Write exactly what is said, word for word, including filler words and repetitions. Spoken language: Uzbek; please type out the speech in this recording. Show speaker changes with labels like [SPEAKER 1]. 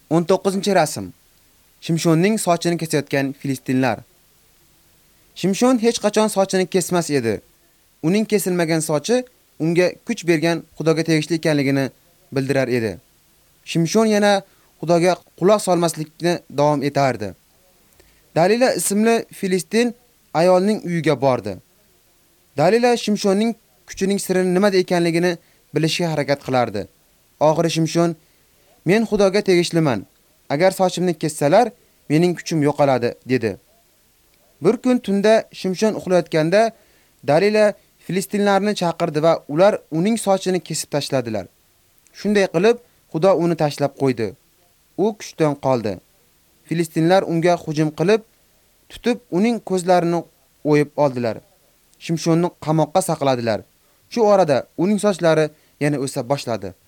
[SPEAKER 1] o'n to'qqizinchi rasm. Shimshonning sochini kesayotgan Filistinlar. Shimshon hech qachon sochini kesmas edi. Uning kesilmagan sochi unga kuch bergan Xudoga tegishli ekanligini bildirar edi. Shimshon yana Xudoga quloq solmaslikni davom etardi. Dalila ismli Filistin ayolning uyiga bordi. Dalila Shimshonning kuchining siri nimada ekanligini bilishga harakat qilardi. Oxiri Shimshon, "Men Xudoga tegishliman. Agar sochimni kessalar, mening kuchim yo'qoladi", dedi. Bir kun tunda Shimshon uxlayotganda Dalila Filistinlarni chaqirdi va ular uning sochini kesib tashladilar. Shunday qilib, Xudo uni tashlab qo'ydi. U kuchdan qoldi. Filistinlar unga hujum qilib, tutib uning ko'zlarini o'yib oldilar. Shimshonni qamoqqa saqladilar. Shu orada uning sochlari yana o'sa boshladi.